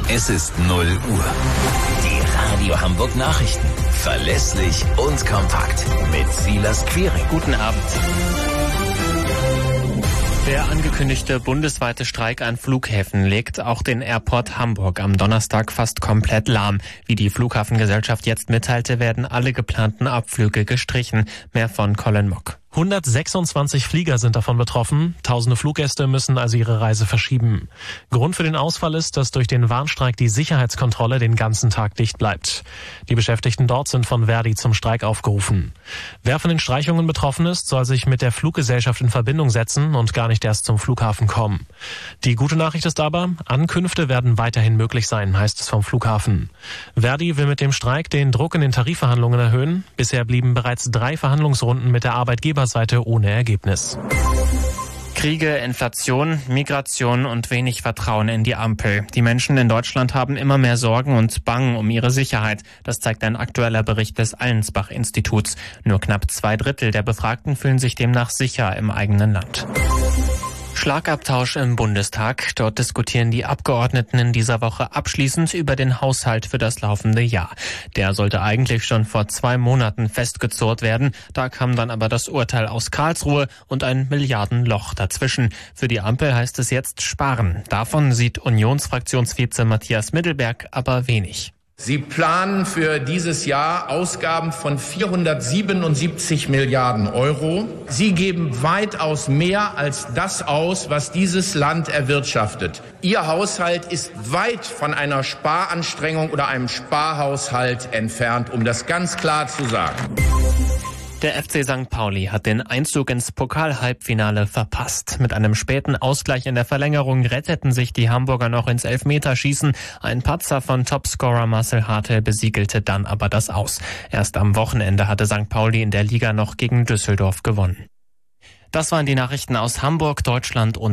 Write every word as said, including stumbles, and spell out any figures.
Es ist null Uhr. Die Radio Hamburg Nachrichten. Verlässlich und kompakt. Mit Silas Quiring. Guten Abend. Der angekündigte bundesweite Streik an Flughäfen legt auch den Airport Hamburg am Donnerstag fast komplett lahm. Wie die Flughafengesellschaft jetzt mitteilte, werden alle geplanten Abflüge gestrichen. Mehr von Colin Mock. hundertsechsundzwanzig Flieger sind davon betroffen. Tausende Fluggäste müssen also ihre Reise verschieben. Grund für den Ausfall ist, dass durch den Warnstreik die Sicherheitskontrolle den ganzen Tag dicht bleibt. Die Beschäftigten dort sind von Verdi zum Streik aufgerufen. Wer von den Streichungen betroffen ist, soll sich mit der Fluggesellschaft in Verbindung setzen und gar nicht erst zum Flughafen kommen. Die gute Nachricht ist aber, Ankünfte werden weiterhin möglich sein, heißt es vom Flughafen. Verdi will mit dem Streik den Druck in den Tarifverhandlungen erhöhen. Bisher blieben bereits drei Verhandlungsrunden mit der Arbeitgeber Seite ohne Ergebnis. Kriege, Inflation, Migration und wenig Vertrauen in die Ampel. Die Menschen in Deutschland haben immer mehr Sorgen und bangen um ihre Sicherheit. Das zeigt ein aktueller Bericht des Allensbach-Instituts. Nur knapp zwei Drittel der Befragten fühlen sich demnach sicher im eigenen Land. Schlagabtausch im Bundestag. Dort diskutieren die Abgeordneten in dieser Woche abschließend über den Haushalt für das laufende Jahr. Der sollte eigentlich schon vor zwei Monaten festgezurrt werden. Da kam dann aber das Urteil aus Karlsruhe und ein Milliardenloch dazwischen. Für die Ampel heißt es jetzt sparen. Davon sieht Unionsfraktionsvize Matthias Mittelberg aber wenig. Sie planen für dieses Jahr Ausgaben von vierhundertsiebenundsiebzig Milliarden Euro. Sie geben weitaus mehr als das aus, was dieses Land erwirtschaftet. Ihr Haushalt ist weit von einer Sparanstrengung oder einem Sparhaushalt entfernt, um das ganz klar zu sagen. Der F C Sankt Pauli hat den Einzug ins Pokal-Halbfinale verpasst. Mit einem späten Ausgleich in der Verlängerung retteten sich die Hamburger noch ins Elfmeterschießen. Ein Patzer von Topscorer Marcel Hartel besiegelte dann aber das Aus. Erst am Wochenende hatte Sankt Pauli in der Liga noch gegen Düsseldorf gewonnen. Das waren die Nachrichten aus Hamburg, Deutschland und